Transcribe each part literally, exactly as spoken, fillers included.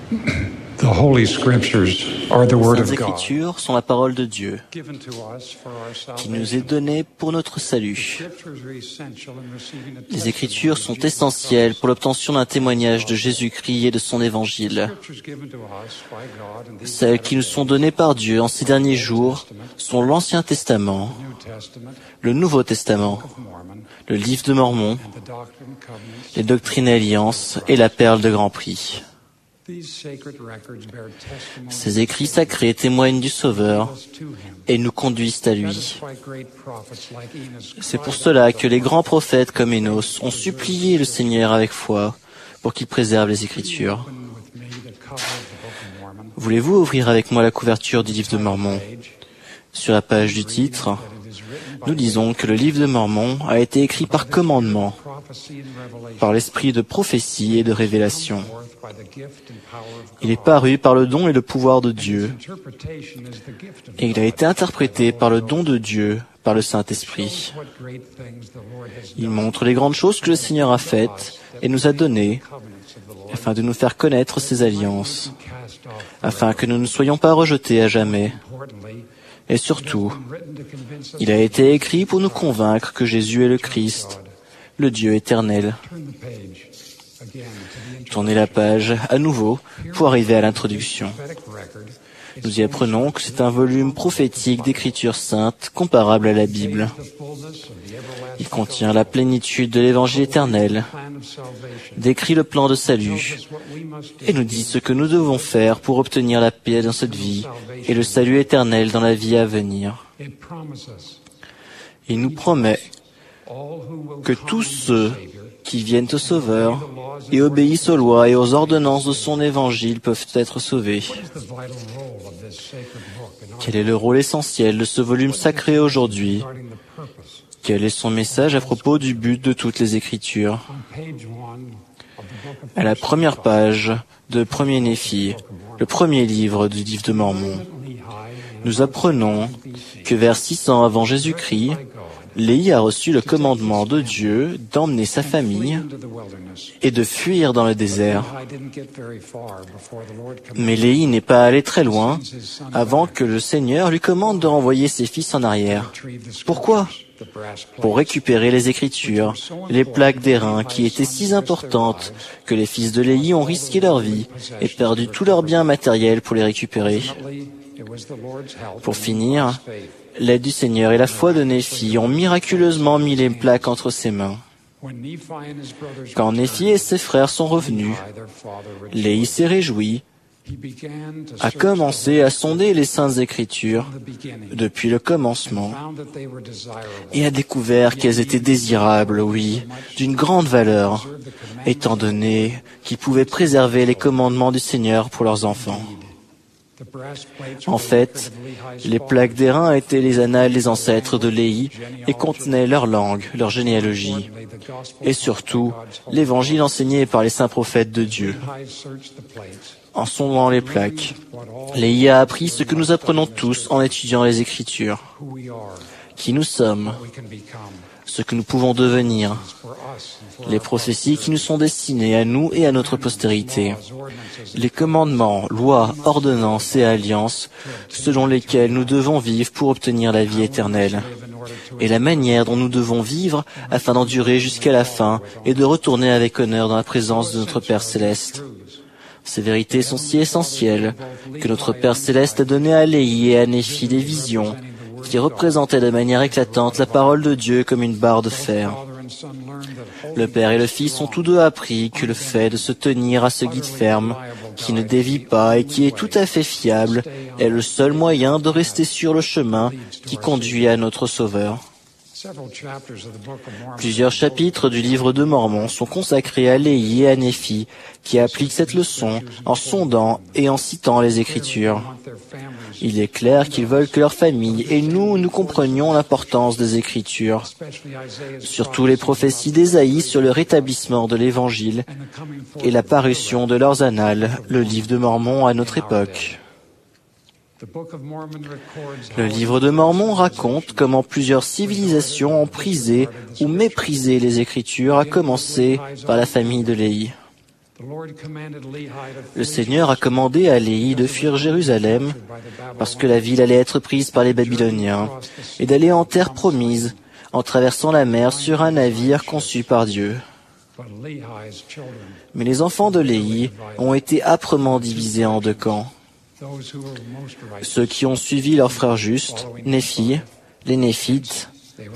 The Holy Scriptures are the Word Les of Saintes God, Écritures sont la parole de Dieu, given to us for our qui nous est salvation. donnée pour notre salut. Scriptures are essential in receiving a Les Écritures sont testimony of Jesus essentielles Christ. pour l'obtention d'un témoignage de Jésus-Christ et de son Évangile. Scriptures given to us by God in these Celles qui nous sont données par Dieu en ces derniers jours sont l'Ancien Testament, New Testament, le Nouveau Testament, of Mormon, le Livre de Mormon, and the Doctrine and Covenants. les Doctrines et Alliances et la Perle de Grand Prix. These sacred records bear testimony Ces écrits sacrés témoignent du Sauveur to him. et nous conduisent à That lui. is why great prophets like Enos C'est pour cried cela out que les grands prophètes comme Énos ont supplié le Seigneur avec foi pour qu'il préserve les Écritures. Open with me the cover of the Book of Mormon. Voulez-vous ouvrir avec moi la couverture du livre de Mormon? Page, Sur la page du titre, that it is written by nous disons que le livre de Mormon a été écrit par commandement, prophecy and revelation, par l'esprit de prophétie et de révélation. forth by the gift and power of Il est God. paru par le don et le pouvoir de His Dieu, interpretation is the gift of et il a God. été interprété par le don de Dieu, par le Saint-Esprit. Shows what great things the Lord has Il done. montre les grandes choses que le Seigneur a faites et nous a données Covenants of the Lord. afin de nous faire connaître ses alliances, Cast off. afin que nous ne soyons pas rejetés à jamais. Importantly, Et surtout, written to convince us il a été écrit pour nous convaincre que Jésus est le Christ, le Dieu éternel. turn the page again to the Tournez la page à nouveau pour arriver à l'introduction. prophetic record. Nous y apprenons que c'est un volume prophétique d'écritures saintes comparable à la Bible. The fullness of the everlasting Il contient la plénitude de l'évangile éternel, plan of salvation. décrit le plan de salut Tells what we must do et nous dit ce que nous devons faire pour obtenir la paix dans cette vie et le salut éternel dans la vie à venir. It promises us Il nous promet all who will que come tous to the ceux Savior qui viennent au Sauveur et obéissent aux lois et aux ordonnances de son évangile peuvent être sauvés. is the vital role of this sacred book in our Quel est le rôle essentiel de ce volume sacré aujourd'hui? regarding the purpose. Quel est son message à propos du but de toutes les Écritures? On page one of the book of À la première page de Premier Néphi, le premier livre du livre de Mormon, Lehi, nous apprenons que vers six cents avant Jésus-Christ, Léhi a reçu le commandement de Dieu d'emmener sa famille into the wilderness. et de fuir dans le désert. I didn't get very far before the Lord commanded Mais Léhi n'est pas allé très loin his son avant que le Seigneur lui commande de renvoyer ses fils en arrière. retrieve the Pourquoi? the brass plate. Pour récupérer les Écritures, les plaques d'airain qui étaient si importantes que les fils de Léhi ont risqué leur vie et perdu tous leurs biens matériels pour les récupérer. It was the Lord's help Pour and finir, God's faith. l'aide du Seigneur et la foi de Néphi ont miraculeusement mis les plaques entre ses mains. When Nephi and his brothers Quand Néphi et ses frères sont revenus, returned, their father rejoiced. Léhi s'est réjoui, He began to a search commencé à sonder les saintes Écritures the beginning, depuis le commencement found that they were desirable, et a découvert qu'elles étaient désirables, oui, d'une grande valeur, étant donné qu'ils pouvaient préserver les commandements du Seigneur pour leurs enfants. the brass plates En were fait, les plaques d'airain étaient les annales des ancêtres de Léhi et contenaient leur langue, leur généalogie, et surtout l'évangile enseigné par les saints prophètes de Dieu. En sondant les plaques, Léhi a appris ce que nous apprenons tous en étudiant les Écritures, qui nous sommes, ce que nous pouvons devenir, les prophéties qui nous sont destinées à nous et à notre postérité, les commandements, lois, ordonnances et alliances selon lesquels nous devons vivre pour obtenir la vie éternelle, et la manière dont nous devons vivre afin d'endurer jusqu'à la fin et de retourner avec honneur dans la présence de notre Père Céleste. Ces vérités sont si essentielles que notre Père Céleste a donné à Léhi et à Néphi des visions qui représentaient de manière éclatante la parole de Dieu comme une barre de fer. Le Père et le Fils ont tous deux appris que le fait de se tenir à ce guide ferme, qui ne dévie pas et qui est tout à fait fiable, est le seul moyen de rester sur le chemin qui conduit à notre Sauveur. Plusieurs chapitres du livre de Mormon sont consacrés à Léhi et à Néphi, qui appliquent cette leçon en sondant et en citant les Écritures. Il est clair qu'ils veulent que leur famille et nous, nous comprenions l'importance des Écritures, surtout les prophéties d'Ésaïe sur le rétablissement de l'Évangile et la parution de leurs annales, le livre de Mormon à notre époque. Le livre de Mormon raconte comment plusieurs civilisations ont prisé ou méprisé les Écritures, à commencer par la famille de Léhi. Le Seigneur a commandé à Léhi de fuir Jérusalem parce que la ville allait être prise par les Babyloniens et d'aller en terre promise en traversant la mer sur un navire conçu par Dieu. Mais les enfants de Léhi ont été âprement divisés en deux camps. Ceux qui ont suivi leurs frères justes, Néphi, les Néphites,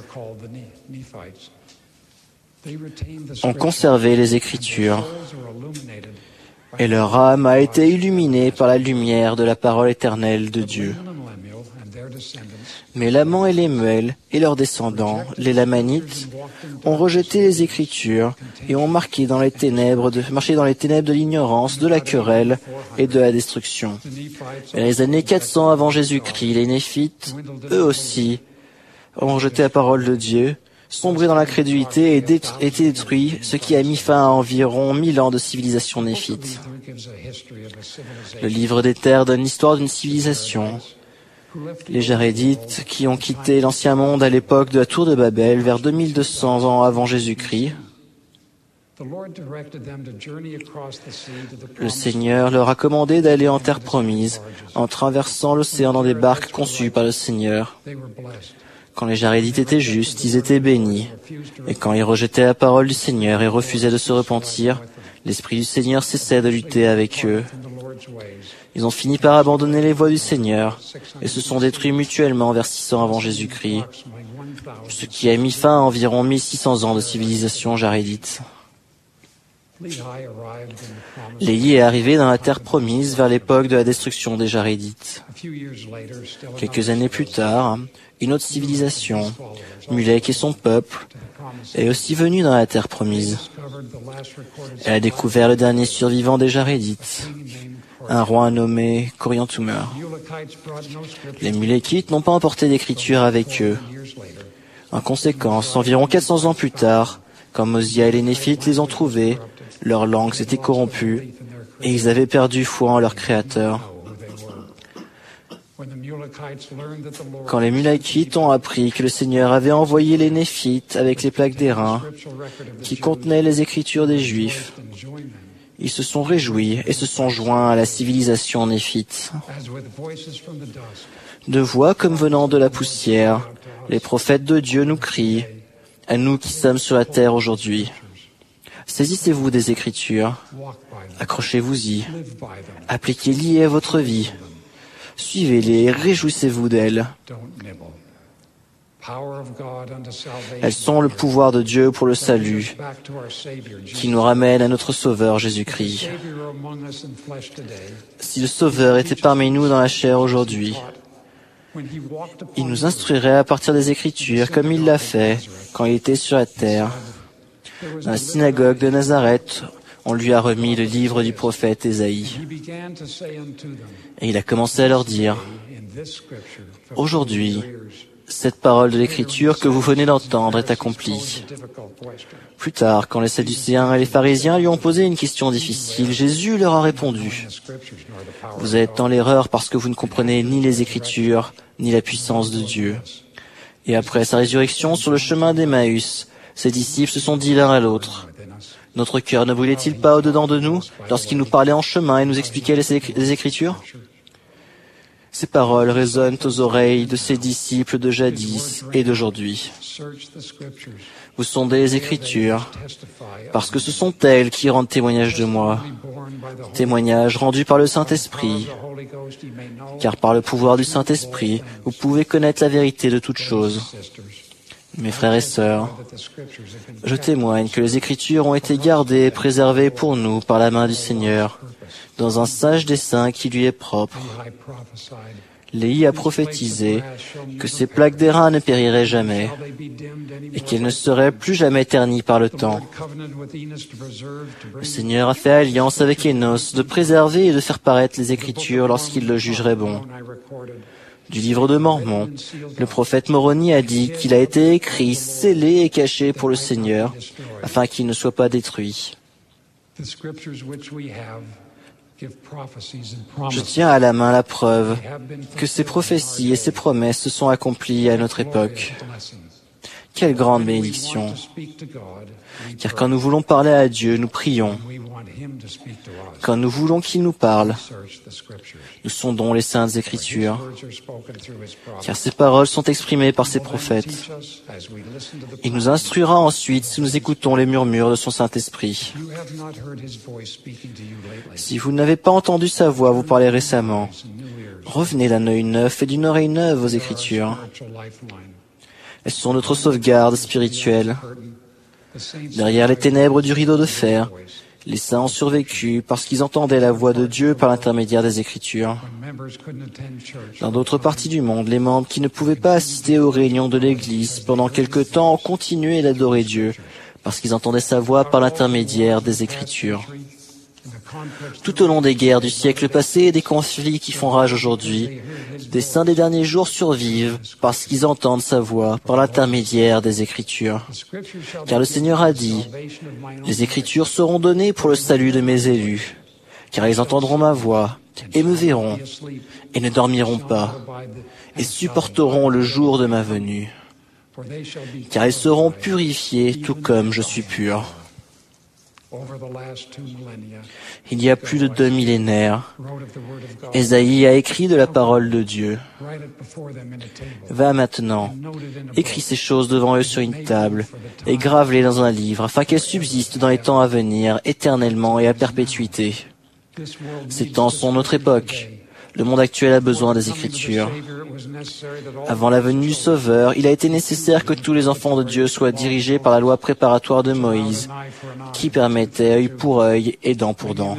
ont conservé les Écritures et leur âme a été illuminée par la lumière de la parole éternelle de Dieu. Mais Laman et Lémuel et leurs descendants, les Lamanites, ont rejeté les Écritures et ont marqué dans les ténèbres de, marché dans les ténèbres de l'ignorance, de la querelle et de la destruction. Et dans les années quatre cents avant Jésus-Christ, les Néphites, eux aussi, ont rejeté la parole de Dieu, sombré dans l'incrédulité et dé- été détruits, ce qui a mis fin à environ mille ans de civilisation néphite. Le livre des terres donne l'histoire d'une civilisation. Les Jarédites, qui ont quitté l'ancien monde à l'époque de la tour de Babel, vers deux mille deux cents ans avant Jésus-Christ, le Seigneur leur a commandé d'aller en terre promise, en traversant l'océan dans des barques conçues par le Seigneur. Quand les Jarédites étaient justes, ils étaient bénis. Et quand ils rejetaient la parole du Seigneur et refusaient de se repentir, l'Esprit du Seigneur cessait de lutter avec eux. Ils ont fini par abandonner les voies du Seigneur et se sont détruits mutuellement vers six cents avant Jésus-Christ, ce qui a mis fin à environ mille six cents ans de civilisation jarédite. Léhi est arrivé dans la terre promise vers l'époque de la destruction des Jarédites. Quelques années plus tard, une autre civilisation, Mulek et son peuple, est aussi venue dans la terre promise. Elle a découvert le dernier survivant des Jarédites, un roi nommé Coriantumr. Les Mulekites n'ont pas emporté d'écriture avec eux. En conséquence, environ quatre cents ans plus tard, quand Mosia et les Néphites les ont trouvés, leur langue s'était corrompue et ils avaient perdu foi en leur Créateur. Quand les Mulekites ont appris que le Seigneur avait envoyé les Néphites avec les plaques d'airain qui contenaient les Écritures des Juifs, ils se sont réjouis et se sont joints à la civilisation néphite. De voix comme venant de la poussière, les prophètes de Dieu nous crient, à nous qui sommes sur la terre aujourd'hui. Saisissez-vous des Écritures, accrochez-vous-y, appliquez-les à votre vie, suivez-les et réjouissez-vous d'elles. Elles sont le pouvoir de Dieu pour le salut, qui nous ramène à notre Sauveur Jésus-Christ. Si le Sauveur était parmi nous dans la chair aujourd'hui, il nous instruirait à partir des Écritures comme il l'a fait quand il était sur la terre. Dans la synagogue de Nazareth, on lui a remis le livre du prophète Ésaïe. Et il a commencé à leur dire, « Aujourd'hui, cette parole de l'Écriture que vous venez d'entendre est accomplie. » Plus tard, quand les Sadducéens et les pharisiens lui ont posé une question difficile, Jésus leur a répondu, « Vous êtes dans l'erreur parce que vous ne comprenez ni les Écritures, ni la puissance de Dieu. » Et après sa résurrection sur le chemin d'Emmaüs, ses disciples se sont dit l'un à l'autre, « Notre cœur ne brûlait-il pas au-dedans de nous lorsqu'il nous parlait en chemin et nous expliquait les, éc- les Écritures ?» Ces paroles résonnent aux oreilles de ses disciples de jadis et d'aujourd'hui. Vous sondez les Écritures, parce que ce sont elles qui rendent témoignage de moi, témoignage rendu par le Saint-Esprit, car par le pouvoir du Saint-Esprit, vous pouvez connaître la vérité de toutes choses. Mes frères et sœurs, je témoigne que les Écritures ont été gardées et préservées pour nous par la main du Seigneur, dans un sage dessein qui lui est propre. Léhi a prophétisé que ces plaques d'airain ne périraient jamais et qu'elles ne seraient plus jamais ternies par le temps. Le Seigneur a fait alliance avec Énos de préserver et de faire paraître les Écritures lorsqu'il le jugerait bon. Du livre de Mormon, le prophète Moroni a dit qu'il a été écrit, scellé et caché pour le Seigneur, afin qu'il ne soit pas détruit. Je tiens à la main la preuve que ces prophéties et ces promesses se sont accomplies à notre époque. Quelle grande bénédiction! Car quand nous voulons parler à Dieu, nous prions. Quand nous voulons qu'il nous parle, nous sondons les saintes Écritures, car ces paroles sont exprimées par ses prophètes. Il nous instruira ensuite si nous écoutons les murmures de son Saint-Esprit. Si vous n'avez pas entendu sa voix vous parler récemment, revenez d'un œil neuf et d'une oreille neuve aux Écritures. Elles sont notre sauvegarde spirituelle. Derrière les ténèbres du rideau de fer, les saints ont survécu parce qu'ils entendaient la voix de Dieu par l'intermédiaire des Écritures. Dans d'autres parties du monde, les membres qui ne pouvaient pas assister aux réunions de l'Église pendant quelque temps ont continué d'adorer Dieu parce qu'ils entendaient sa voix par l'intermédiaire des Écritures. Tout au long des guerres du siècle passé et des conflits qui font rage aujourd'hui, des saints des derniers jours survivent parce qu'ils entendent sa voix par l'intermédiaire des Écritures. Car le Seigneur a dit, « Les Écritures seront données pour le salut de mes élus, car ils entendront ma voix et me verront et ne dormiront pas et supporteront le jour de ma venue, car ils seront purifiés tout comme je suis pur. » Il y a plus de deux millénaires, Ésaïe a écrit de la parole de Dieu. Va maintenant, écris ces choses devant eux sur une table et grave-les dans un livre, afin qu'elles subsistent dans les temps à venir, éternellement et à perpétuité. Ces temps sont notre époque. Le monde actuel a besoin des Écritures. Avant la venue du Sauveur, il a été nécessaire que tous les enfants de Dieu soient dirigés par la loi préparatoire de Moïse, qui permettait œil pour œil et dent pour dent.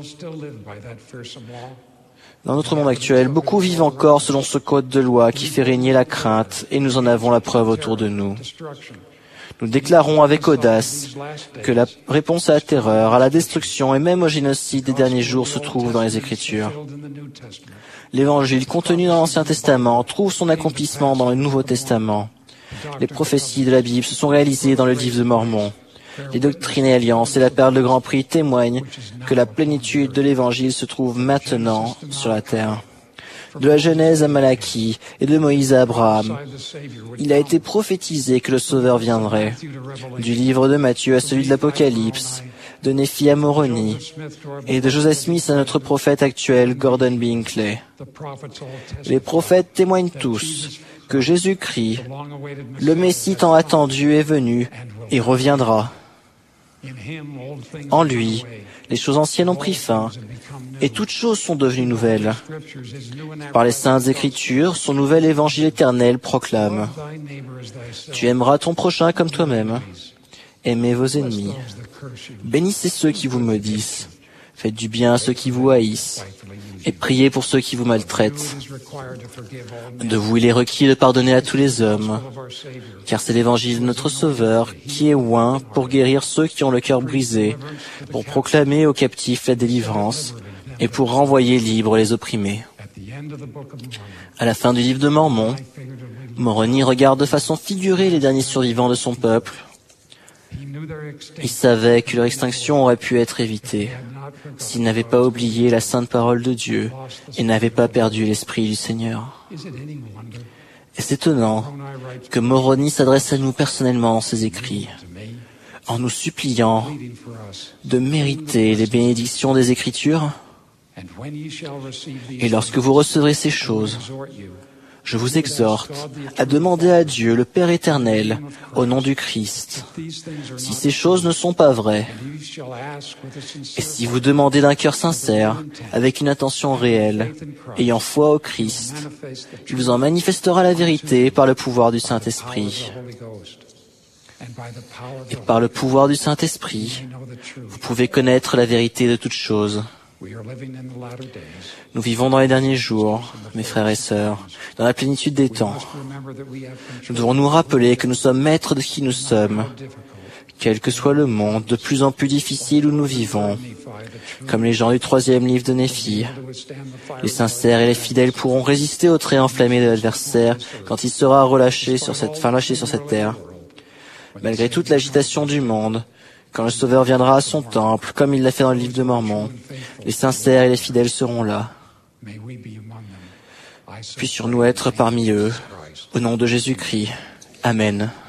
Dans notre monde actuel, beaucoup vivent encore selon ce code de loi qui fait régner la crainte, et nous en avons la preuve autour de nous. Nous déclarons avec audace que la réponse à la terreur, à la destruction et même au génocide des derniers jours se trouve dans les Écritures. L'évangile contenu dans l'Ancien Testament trouve son accomplissement dans le Nouveau Testament. Les prophéties de la Bible se sont réalisées dans le livre de Mormon. Les doctrines et alliances et la perle de Grand Prix témoignent que la plénitude de l'Évangile se trouve maintenant sur la terre. De la Genèse à Malachie et de Moïse à Abraham, il a été prophétisé que le Sauveur viendrait. Du livre de Matthieu à celui de l'Apocalypse, de Néphi à Moroni, et de Joseph Smith à notre prophète actuel, Gordon B. Hinckley. Les prophètes témoignent tous que Jésus-Christ, le Messie tant attendu, est venu et reviendra. En lui, les choses anciennes ont pris fin, et toutes choses sont devenues nouvelles. Par les saintes Écritures, son nouvel évangile éternel proclame. Tu aimeras ton prochain comme toi-même. Aimez vos ennemis. Bénissez ceux qui vous maudissent. Faites du bien à ceux qui vous haïssent. Et priez pour ceux qui vous maltraitent. De vous, il est requis de pardonner à tous les hommes, car c'est l'évangile de notre Sauveur qui est oint pour guérir ceux qui ont le cœur brisé, pour proclamer aux captifs la délivrance et pour renvoyer libres les opprimés. À la fin du livre de Mormon, Moroni regarde de façon figurée les derniers survivants de son peuple. Il savait que leur extinction aurait pu être évitée s'ils n'avaient pas oublié la sainte parole de Dieu et n'avaient pas perdu l'esprit du Seigneur. Est-ce étonnant que Moroni s'adresse à nous personnellement dans ses écrits, en nous suppliant de mériter les bénédictions des Écritures? Et lorsque vous recevrez ces choses, je vous exhorte à demander à Dieu, le Père éternel, au nom du Christ, si ces choses ne sont pas vraies, et si vous demandez d'un cœur sincère, avec une intention réelle, ayant foi au Christ, il vous en manifestera la vérité par le pouvoir du Saint-Esprit. Et par le pouvoir du Saint-Esprit, vous pouvez connaître la vérité de toutes choses. Nous vivons dans les derniers jours, mes frères et sœurs, dans la plénitude des temps. Nous devons nous rappeler que nous sommes maîtres de qui nous sommes, quel que soit le monde de plus en plus difficile où nous vivons, comme les gens du troisième livre de Néphi. Les sincères et les fidèles pourront résister au trait enflammé de l'adversaire quand il sera relâché sur cette, enfin, lâché sur cette terre. Malgré toute l'agitation du monde, quand le Sauveur viendra à son temple, comme il l'a fait dans le livre de Mormon, les sincères et les fidèles seront là. Puissions-nous être parmi eux, au nom de Jésus-Christ. Amen.